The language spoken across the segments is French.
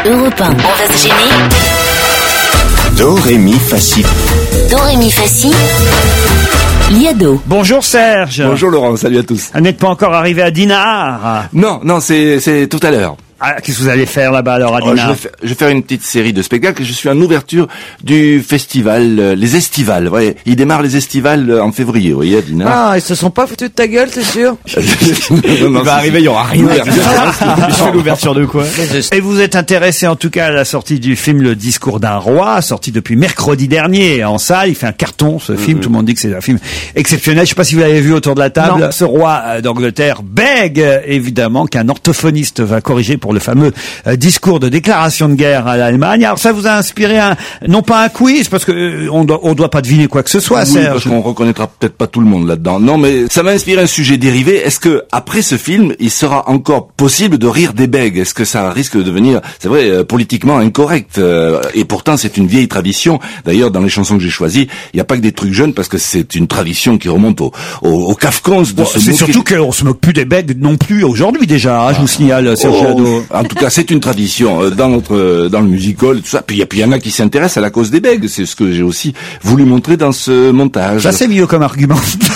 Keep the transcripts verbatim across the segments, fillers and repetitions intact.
Europe un. On va se gêner. Do, ré, mi, fa, si. Do, ré, mi, fa, si. Liado. Bonjour Serge. Bonjour Laurent, salut à tous. Vous n'êtes pas encore arrivé à Dinard? Non, non, c'est, c'est tout à l'heure. Ah, qu'est-ce que vous allez faire là-bas alors à Oh, je, Dinard? vais faire, je vais faire une petite série de spectacles. Je suis en ouverture du festival euh, Les Estivales. Ouais, il démarre les Estivales euh, en février, vous voyez, à Dinard. Ah, ils se sont pas foutus de ta gueule, c'est sûr? Non, non, Il va arriver, il y aura rien. Je fais l'ouverture de quoi? Et vous êtes intéressé en tout cas à la sortie du film Le Discours d'un roi, sorti depuis mercredi dernier en salle. Il fait un carton ce film, mmh. Tout le monde dit que c'est un film exceptionnel. Je sais pas si vous l'avez vu autour de la table. Non. Ce roi euh, d'Angleterre bègue euh, évidemment qu'un orthophoniste va corriger pour le fameux euh, discours de déclaration de guerre à l'Allemagne. Alors ça vous a inspiré un, non pas un quiz parce que euh, on doit on doit pas deviner quoi que ce soit, oui, Serge. Parce qu'on reconnaîtra peut-être pas tout le monde là-dedans. Non, mais ça m'a inspiré un sujet dérivé. Est-ce que après ce film, il sera encore possible de rire des bègues? Est-ce que ça risque de devenir, c'est vrai, euh, politiquement incorrect euh, Et pourtant, c'est une vieille tradition. D'ailleurs, dans les chansons que j'ai choisies, il n'y a pas que des trucs jeunes parce que c'est une tradition qui remonte au au, au Kafkons de bon, ce c'est surtout qu'on se moque plus des bègues non plus aujourd'hui déjà. Hein, ah. Je vous signale, Serge Liado. En tout cas, c'est une tradition euh, dans notre euh, dans le musical, tout ça. Puis il y, y en a qui s'intéressent à la cause des bègues. C'est ce que j'ai aussi voulu montrer dans ce montage. Ça c'est mieux comme argument.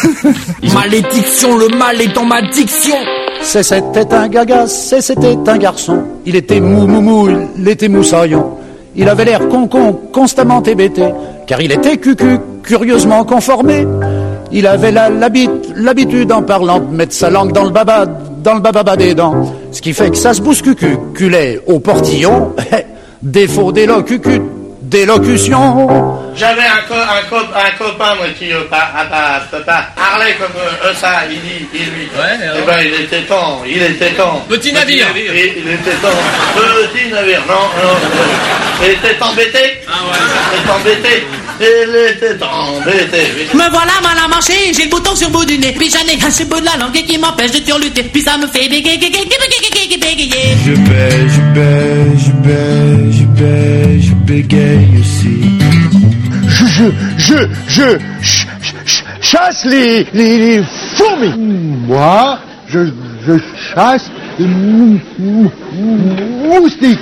Malédiction, le mal est dans ma diction. C'est c'était un gaga, c'est c'était un garçon. Il était mou mou mou, il était moussaillon. Il avait l'air con con, constamment hébété, car il était cucu, curieusement conformé. Il avait la, l'habit, l'habitude en parlant de mettre sa langue dans le baba, dans le bababa des dents. Ce qui fait que ça se bousculait au portillon. Défaut d'élocucu, d'élocution. J'avais un, co- un, co- un copain, moi, qui, euh, pas, ah, pas, pas, pas, parlait comme euh, ça, il dit, il lui. Ouais, eh ben, il était temps, il était temps. Petit navire. Il, il était temps. Petit navire, non, non. Il était embêté. Ah ouais. Il était embêté. Il était embêté. Me voilà mal à marcher, j'ai le bouton sur le bout du nez. Puis j'en ai un sur le bout de la langue qui m'empêche de turluter. Puis ça me fait bégayer, bégayer, bégayer, bégayer. Je baie, je baie, je baie, je baie, je bégaye aussi. Je, je, je, je, ch, ch, chasse les, les, les fourmis. Moi, je, je chasse les mou, mou, moustiques.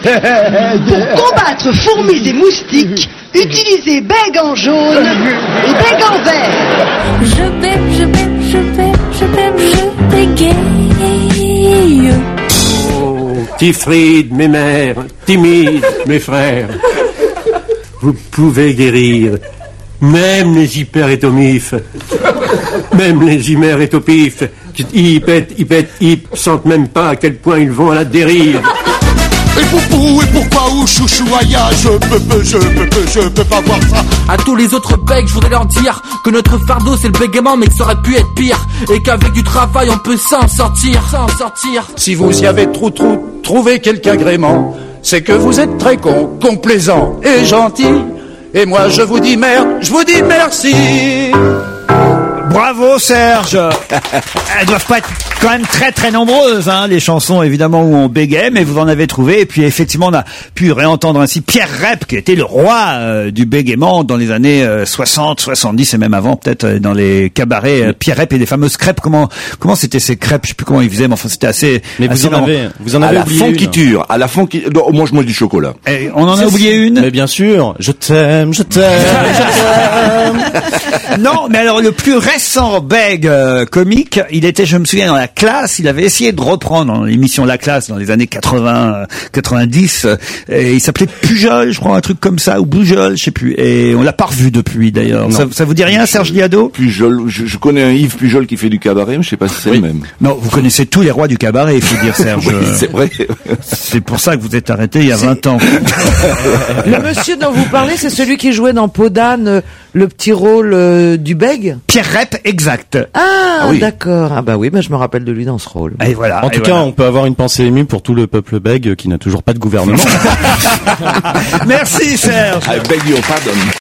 Pour combattre fourmis et moustiques, utilisez bègue en jaune et bègue en vert. Je bègue, je bègue, je bègue, je bègue, je bégaye. Oh, Tifride, mes mères, timide, mes frères. Vous pouvez guérir même les hyperétomifs, même les hymerétopifs. Ils pètent, ils pètent, ils sentent même pas à quel point ils vont à la dérive. Et poupou, et pourquoi ou chouchou aïe, je peux, peux, je peux, peux, je peux pas voir ça. À tous les autres bègues, je voudrais leur dire que notre fardeau c'est le bégaiement, mais que ça aurait pu être pire. Et qu'avec du travail on peut s'en sortir, s'en sortir. Si vous y avez trop trop trouvé quelque agrément, c'est que vous êtes très con, complaisant et gentil. Et moi je vous dis merde, je vous dis merci. Bravo Serge. Elles doivent pas être quand même très très nombreuses, hein, les chansons évidemment où on bégait, mais vous en avez trouvé. Et puis effectivement on a pu réentendre ainsi Pierre Rep qui était le roi euh, du bégaiement dans les années euh, soixante, soixante-dix et même avant peut-être euh, dans les cabarets. Euh, Pierre Rep et les fameuses crêpes. Comment comment c'était ces crêpes? Je sais plus comment ils faisaient, mais enfin c'était assez. Mais assez vous en marrant. avez, vous en à avez la oublié fonquiture, à la fonquiture. Non, moi je mange du chocolat. Et on en a oublié une. Mais bien sûr, je t'aime, je t'aime, je t'aime. Non, mais alors le plus récent bègue euh, comique, il était, je me souviens, dans la classe, il avait essayé de reprendre dans l'émission La Classe dans les années quatre-vingts, quatre-vingt-dix, euh, et il s'appelait Pujol, je crois, un truc comme ça, ou Boujol, je sais plus, et on l'a pas revu depuis d'ailleurs. Ça, ça vous dit rien, Serge Liado? Pujol, je, je connais un Yves Pujol qui fait du cabaret, mais je sais pas si c'est Oui. le même. Non, vous connaissez tous les rois du cabaret, il faut dire, Serge. Oui, c'est vrai. C'est pour ça que vous êtes arrêté il y a vingt ans. Le monsieur dont vous parlez, c'est celui qui jouait dans Peau d'âne, euh, le petit rôle euh, du bègue. Pierre Rep, exact. Ah, Ah oui. d'accord. Ah bah oui, bah je me rappelle de lui dans ce rôle. Et voilà. En et tout cas, voilà. on peut avoir une pensée émue pour tout le peuple bègue qui n'a toujours pas de gouvernement. Merci Serge. I beg your pardon.